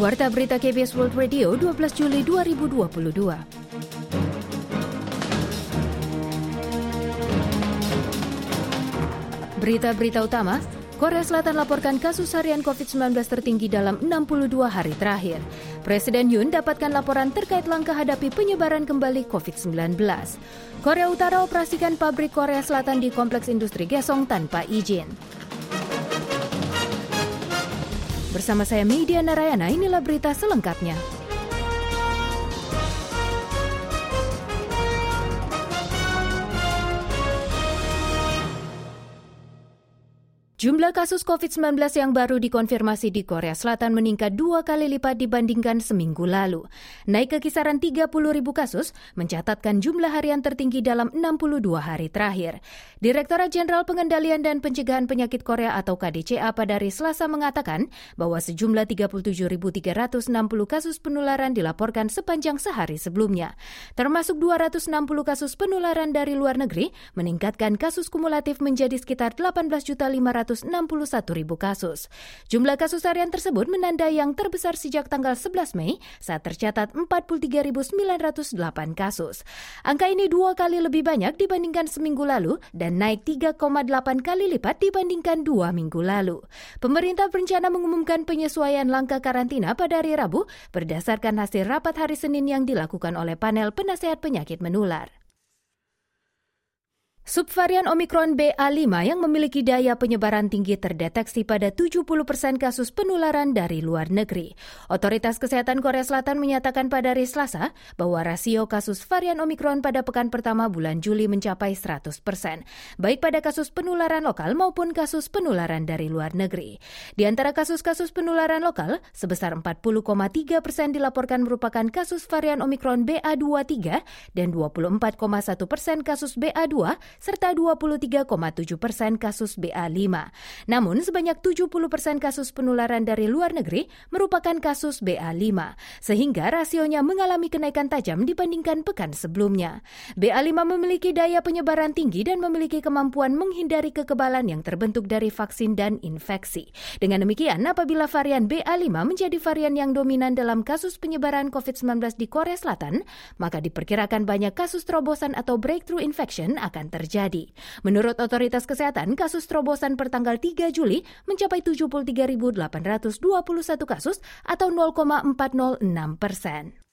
Warta Berita KBS World Radio 12 Juli 2022. Berita-berita utama, Korea Selatan laporkan kasus harian COVID-19 tertinggi dalam 62 hari terakhir. Presiden Yoon dapatkan laporan terkait langkah hadapi penyebaran kembali COVID-19. Korea Utara operasikan pabrik Korea Selatan di Kompleks Industri Kaesong tanpa izin. Bersama saya Media Narayana, inilah berita selengkapnya. Jumlah kasus COVID-19 yang baru dikonfirmasi di Korea Selatan meningkat 2 kali lipat dibandingkan seminggu lalu. Naik ke kisaran 30.000 kasus, mencatatkan jumlah harian tertinggi dalam 62 hari terakhir. Direktorat Jenderal Pengendalian dan Pencegahan Penyakit Korea atau KDCA pada hari Selasa mengatakan bahwa sejumlah 37.360 kasus penularan dilaporkan sepanjang sehari sebelumnya. Termasuk 260 kasus penularan dari luar negeri, meningkatkan kasus kumulatif menjadi sekitar 18.561.000 kasus. Jumlah kasus harian tersebut menandai yang terbesar sejak tanggal 11 Mei saat tercatat 43.908 kasus. Angka ini 2 kali lebih banyak dibandingkan seminggu lalu dan naik 3,8 kali lipat dibandingkan 2 minggu lalu. Pemerintah berencana mengumumkan penyesuaian langkah karantina pada hari Rabu berdasarkan hasil rapat hari Senin yang dilakukan oleh panel penasehat penyakit menular. Subvarian Omikron BA5 yang memiliki daya penyebaran tinggi terdeteksi pada 70% kasus penularan dari luar negeri. Otoritas Kesehatan Korea Selatan menyatakan pada hari Selasa bahwa rasio kasus varian Omikron pada pekan pertama bulan Juli mencapai 100%, baik pada kasus penularan lokal maupun kasus penularan dari luar negeri. Di antara kasus-kasus penularan lokal, sebesar 40,3% dilaporkan merupakan kasus varian Omikron BA23 dan 24,1% kasus BA2 serta 23,7% kasus BA5. Namun, sebanyak 70% kasus penularan dari luar negeri merupakan kasus BA5, sehingga rasionya mengalami kenaikan tajam dibandingkan pekan sebelumnya. BA5 memiliki daya penyebaran tinggi dan memiliki kemampuan menghindari kekebalan yang terbentuk dari vaksin dan infeksi. Dengan demikian, apabila varian BA5 menjadi varian yang dominan dalam kasus penyebaran COVID-19 di Korea Selatan, maka diperkirakan banyak kasus terobosan atau breakthrough infection akan terjadi. Menurut otoritas kesehatan, kasus terobosan pertanggal 3 Juli mencapai 73.821 kasus atau 0,406%.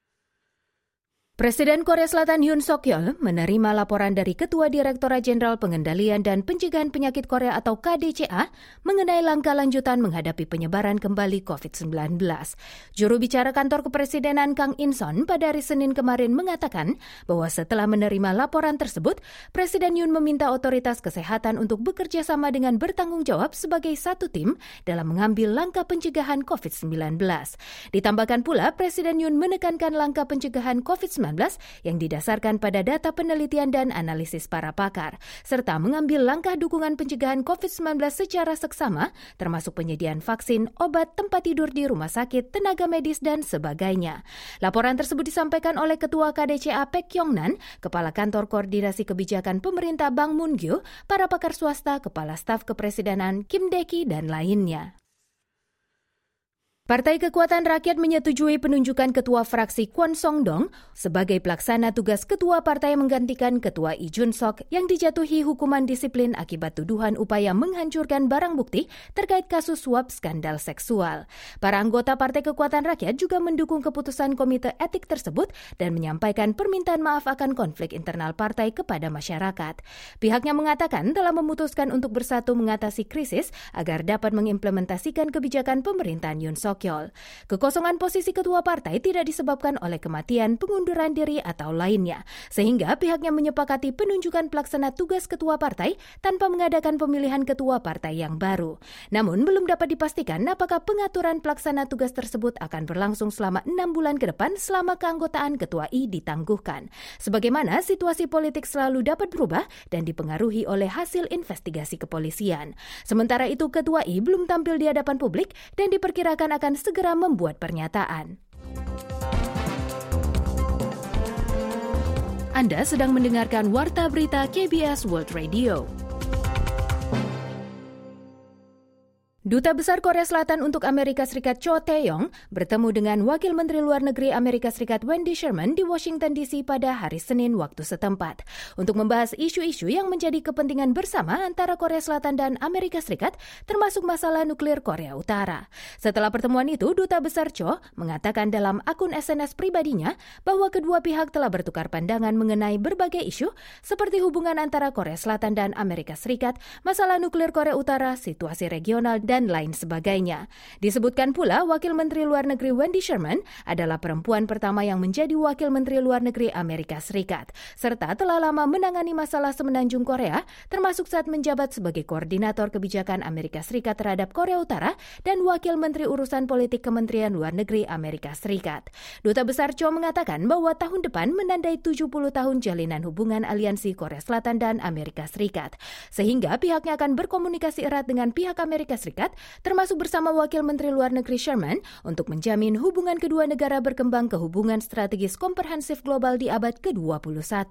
Presiden Korea Selatan Yoon Suk-yeol menerima laporan dari Ketua Direktorat Jenderal Pengendalian dan Pencegahan Penyakit Korea atau KDCA mengenai langkah lanjutan menghadapi penyebaran kembali COVID-19. Juru bicara kantor kepresidenan Kang In-son pada hari Senin kemarin mengatakan bahwa setelah menerima laporan tersebut, Presiden Yoon meminta otoritas kesehatan untuk bekerja sama dengan bertanggung jawab sebagai satu tim dalam mengambil langkah pencegahan COVID-19. Ditambahkan pula, Presiden Yoon menekankan langkah pencegahan COVID-19 yang didasarkan pada data penelitian dan analisis para pakar, serta mengambil langkah dukungan pencegahan COVID-19 secara seksama, termasuk penyediaan vaksin, obat, tempat tidur di rumah sakit, tenaga medis, dan sebagainya. Laporan tersebut disampaikan oleh Ketua KDCA Baek Yong-nan, Kepala Kantor Koordinasi Kebijakan Pemerintah Bang Moon-gyu, para pakar swasta, Kepala Staf Kepresidenan Kim Dae-ki, dan lainnya. Partai Kekuatan Rakyat menyetujui penunjukan Ketua Fraksi Kwon Song-dong sebagai pelaksana tugas Ketua Partai menggantikan Ketua Lee Jun-sok yang dijatuhi hukuman disiplin akibat tuduhan upaya menghancurkan barang bukti terkait kasus suap skandal seksual. Para anggota Partai Kekuatan Rakyat juga mendukung keputusan Komite Etik tersebut dan menyampaikan permintaan maaf akan konflik internal partai kepada masyarakat. Pihaknya mengatakan telah memutuskan untuk bersatu mengatasi krisis agar dapat mengimplementasikan kebijakan pemerintahan Yoon Suk-yeol. Kekosongan posisi ketua partai tidak disebabkan oleh kematian, pengunduran diri, atau lainnya, sehingga pihaknya menyepakati penunjukan pelaksana tugas ketua partai tanpa mengadakan pemilihan ketua partai yang baru. Namun, belum dapat dipastikan apakah pengaturan pelaksana tugas tersebut akan berlangsung selama 6 bulan ke depan selama keanggotaan ketua I ditangguhkan. Sebagaimana situasi politik selalu dapat berubah dan dipengaruhi oleh hasil investigasi kepolisian. Sementara itu, ketua I belum tampil di hadapan publik dan diperkirakan akan segera membuat pernyataan. Anda sedang mendengarkan Warta Berita KBS World Radio. Duta Besar Korea Selatan untuk Amerika Serikat Cho Tae-yong bertemu dengan Wakil Menteri Luar Negeri Amerika Serikat Wendy Sherman di Washington DC pada hari Senin waktu setempat untuk membahas isu-isu yang menjadi kepentingan bersama antara Korea Selatan dan Amerika Serikat, termasuk masalah nuklir Korea Utara. Setelah pertemuan itu, Duta Besar Cho mengatakan dalam akun SNS pribadinya bahwa kedua pihak telah bertukar pandangan mengenai berbagai isu seperti hubungan antara Korea Selatan dan Amerika Serikat, masalah nuklir Korea Utara, situasi regional, dan lain sebagainya. Disebutkan pula, Wakil Menteri Luar Negeri Wendy Sherman adalah perempuan pertama yang menjadi Wakil Menteri Luar Negeri Amerika Serikat, serta telah lama menangani masalah semenanjung Korea, termasuk saat menjabat sebagai Koordinator Kebijakan Amerika Serikat terhadap Korea Utara dan Wakil Menteri Urusan Politik Kementerian Luar Negeri Amerika Serikat. Duta Besar Cho mengatakan bahwa tahun depan menandai 70 tahun jalinan hubungan aliansi Korea Selatan dan Amerika Serikat, sehingga pihaknya akan berkomunikasi erat dengan pihak Amerika Serikat, termasuk bersama Wakil Menteri Luar Negeri Sherman, untuk menjamin hubungan kedua negara berkembang ke hubungan strategis komprehensif global di abad ke-21.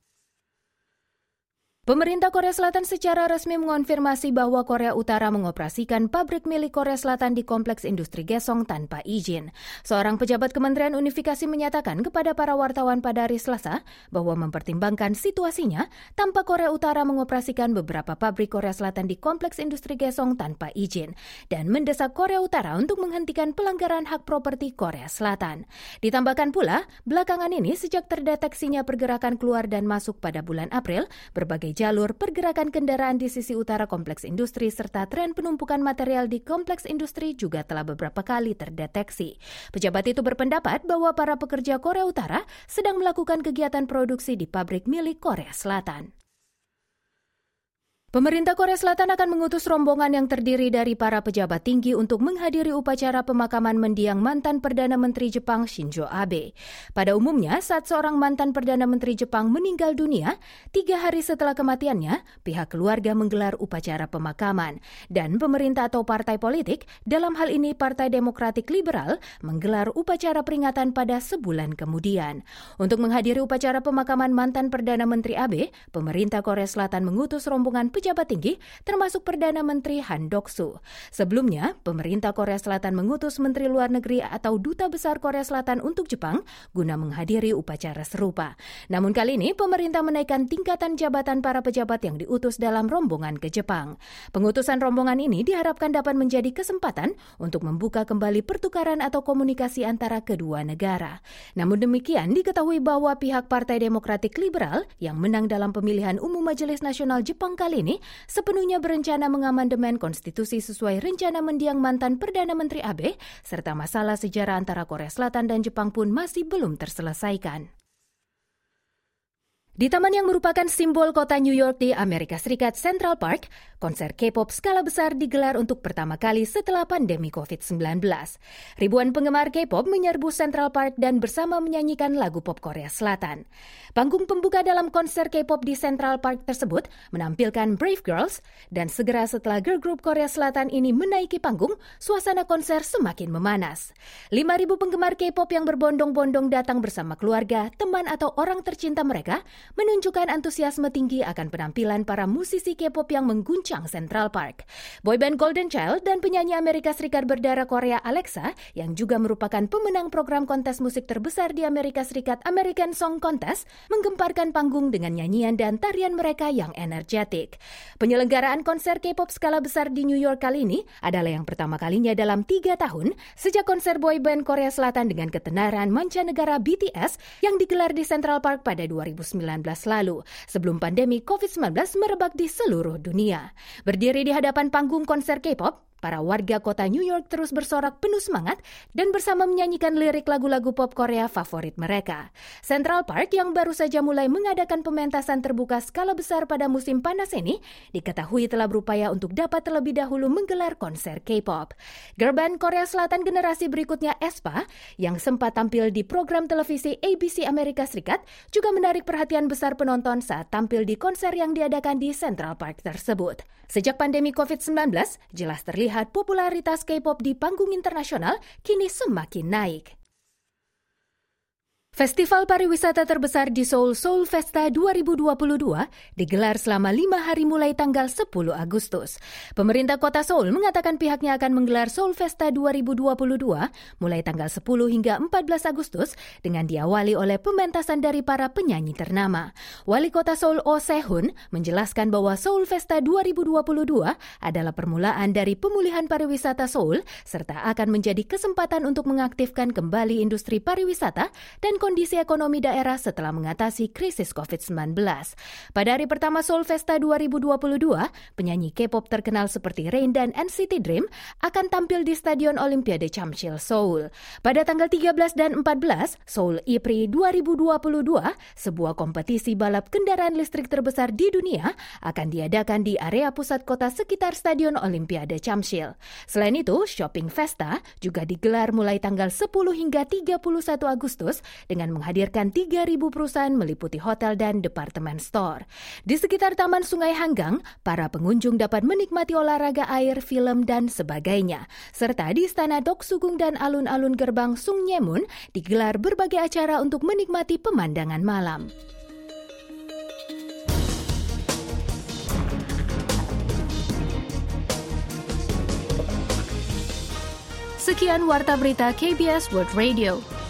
Pemerintah Korea Selatan secara resmi mengonfirmasi bahwa Korea Utara mengoperasikan pabrik milik Korea Selatan di Kompleks Industri Gaesong tanpa izin. Seorang pejabat Kementerian Unifikasi menyatakan kepada para wartawan pada hari Selasa bahwa mempertimbangkan situasinya, tampak Korea Utara mengoperasikan beberapa pabrik Korea Selatan di Kompleks Industri Gaesong tanpa izin dan mendesak Korea Utara untuk menghentikan pelanggaran hak properti Korea Selatan. Ditambahkan pula, belakangan ini sejak terdeteksinya pergerakan keluar dan masuk pada bulan April, berbagai jalur pergerakan kendaraan di sisi utara kompleks industri serta tren penumpukan material di kompleks industri juga telah beberapa kali terdeteksi. Pejabat itu berpendapat bahwa para pekerja Korea Utara sedang melakukan kegiatan produksi di pabrik milik Korea Selatan. Pemerintah Korea Selatan akan mengutus rombongan yang terdiri dari para pejabat tinggi untuk menghadiri upacara pemakaman mendiang mantan Perdana Menteri Jepang Shinzo Abe. Pada umumnya, saat seorang mantan Perdana Menteri Jepang meninggal dunia, 3 hari setelah kematiannya, pihak keluarga menggelar upacara pemakaman. Dan pemerintah atau partai politik, dalam hal ini Partai Demokratik Liberal, menggelar upacara peringatan pada sebulan kemudian. Untuk menghadiri upacara pemakaman mantan Perdana Menteri Abe, pemerintah Korea Selatan mengutus rombongan pejabat tinggi, termasuk Perdana Menteri Han Duck-soo. Sebelumnya, pemerintah Korea Selatan mengutus Menteri Luar Negeri atau Duta Besar Korea Selatan untuk Jepang guna menghadiri upacara serupa. Namun kali ini, pemerintah menaikkan tingkatan jabatan para pejabat yang diutus dalam rombongan ke Jepang. Pengutusan rombongan ini diharapkan dapat menjadi kesempatan untuk membuka kembali pertukaran atau komunikasi antara kedua negara. Namun demikian, diketahui bahwa pihak Partai Demokratik Liberal yang menang dalam pemilihan umum Majelis Nasional Jepang kali ini sepenuhnya berencana mengamandemen konstitusi sesuai rencana mendiang mantan Perdana Menteri Abe, serta masalah sejarah antara Korea Selatan dan Jepang pun masih belum terselesaikan. Di taman yang merupakan simbol kota New York di Amerika Serikat, Central Park, konser K-pop skala besar digelar untuk pertama kali setelah pandemi COVID-19. Ribuan penggemar K-pop menyerbu Central Park dan bersama menyanyikan lagu pop Korea Selatan. Panggung pembuka dalam konser K-pop di Central Park tersebut menampilkan Brave Girls, dan segera setelah girl group Korea Selatan ini menaiki panggung, suasana konser semakin memanas. 5.000 penggemar K-pop yang berbondong-bondong datang bersama keluarga, teman atau orang tercinta mereka, menunjukkan antusiasme tinggi akan penampilan para musisi K-pop yang mengguncang Central Park. Boyband Golden Child dan penyanyi Amerika Serikat berdarah Korea Alexa, yang juga merupakan pemenang program kontes musik terbesar di Amerika Serikat American Song Contest, menggemparkan panggung dengan nyanyian dan tarian mereka yang energetik. Penyelenggaraan konser K-pop skala besar di New York kali ini adalah yang pertama kalinya dalam 3 tahun sejak konser boyband Korea Selatan dengan ketenaran mancanegara BTS yang digelar di Central Park pada 2019 lalu, sebelum pandemi COVID-19 merebak di seluruh dunia. Berdiri di hadapan panggung konser K-pop, para warga kota New York terus bersorak penuh semangat dan bersama menyanyikan lirik lagu-lagu pop Korea favorit mereka. Central Park yang baru saja mulai mengadakan pementasan terbuka skala besar pada musim panas ini, diketahui telah berupaya untuk dapat terlebih dahulu menggelar konser K-pop. Girl band Korea Selatan generasi berikutnya aespa, yang sempat tampil di program televisi ABC Amerika Serikat, juga menarik perhatian besar penonton saat tampil di konser yang diadakan di Central Park tersebut. Sejak pandemi COVID-19, jelas terlihat popularitas K-pop di panggung internasional kini semakin naik. Festival pariwisata terbesar di Seoul, Seoul Festa 2022, digelar selama 5 hari mulai tanggal 10 Agustus. Pemerintah kota Seoul mengatakan pihaknya akan menggelar Seoul Festa 2022 mulai tanggal 10 hingga 14 Agustus dengan diawali oleh pementasan dari para penyanyi ternama. Wali kota Seoul Oh Se-hun menjelaskan bahwa Seoul Festa 2022 adalah permulaan dari pemulihan pariwisata Seoul serta akan menjadi kesempatan untuk mengaktifkan kembali industri pariwisata dan kondisi ekonomi daerah setelah mengatasi krisis COVID-19. Pada hari pertama Seoul Festa 2022, penyanyi K-pop terkenal seperti Rain dan NCT Dream akan tampil di Stadion Olimpiade Chamsil Seoul. Pada tanggal 13 dan 14, Seoul E-Prix 2022, sebuah kompetisi balap kendaraan listrik terbesar di dunia, akan diadakan di area pusat kota sekitar Stadion Olimpiade Chamsil. Selain itu, Shopping Festa juga digelar mulai tanggal 10 hingga 31 Agustus dengan menghadirkan 3.000 perusahaan meliputi hotel dan departemen store. Di sekitar Taman Sungai Hanggang, para pengunjung dapat menikmati olahraga air, film, dan sebagainya. Serta di Istana Doksugung dan alun-alun gerbang Sungnyemun digelar berbagai acara untuk menikmati pemandangan malam. Sekian Warta Berita KBS World Radio.